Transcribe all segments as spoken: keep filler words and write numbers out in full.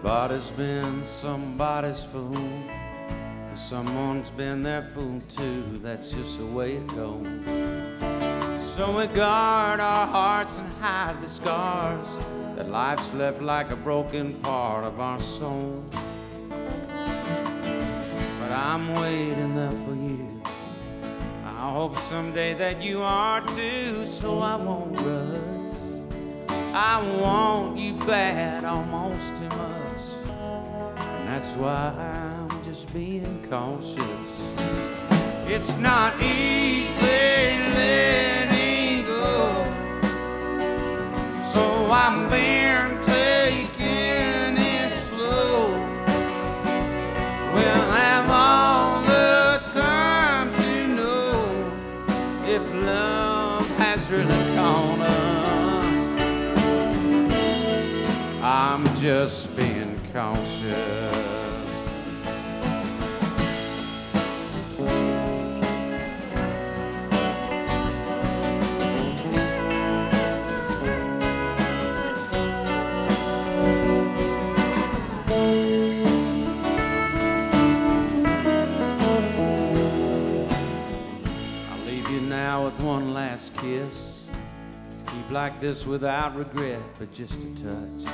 Everybody's been somebody's fool, and someone's been their fool too. That's just the way it goes. So we guard our hearts and hide the scars that life's left like a broken part of our soul. But I'm waiting there for you. I hope someday that you are too, so I won't rush. I want you bad, almost too much, and that's why I'm just being cautious. It's not easy letting go, so I'm being taking it slow. We'll have all the time to know if love has really caught us. I'm just being cautious. I'll leave you now with one last kiss. Keep like this without regret, but just a touch.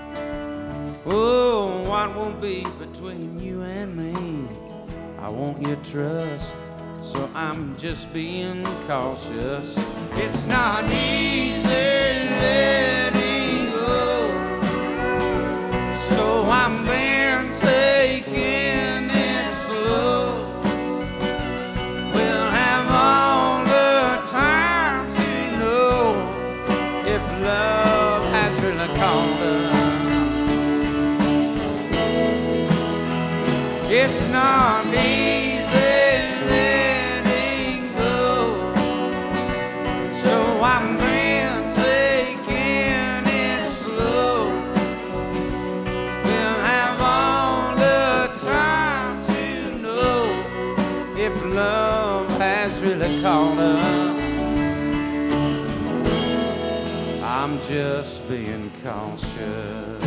Oh, what will be between you and me? I want your trust, so I'm just being cautious. It's not easy letting go, so I'm being taking it slow. We'll have all the time to know if love has really caught us. It's not easy letting go, so I'm being taking it slow. We'll have all the time to know if love has really caught us. I'm just being cautious.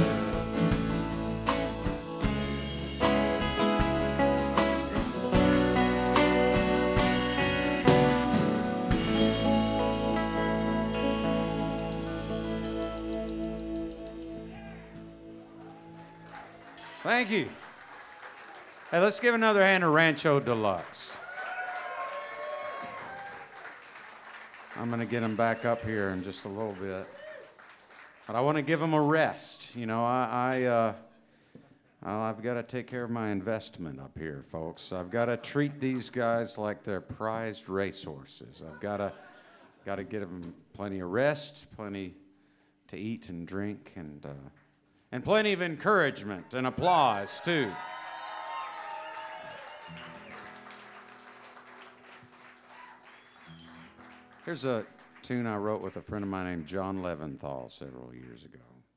Thank you. Hey, let's give another hand to Rancho Deluxe. I'm going to get them back up here in just a little bit. But I want to give them a rest. You know, I, I, uh, I've got to take care of my investment up here, folks. I've got to treat these guys like they're prized racehorses. I've got to, got to give them plenty of rest, plenty to eat and drink, and... Uh, And plenty of encouragement and applause, too. Here's a tune I wrote with a friend of mine named John Leventhal several years ago.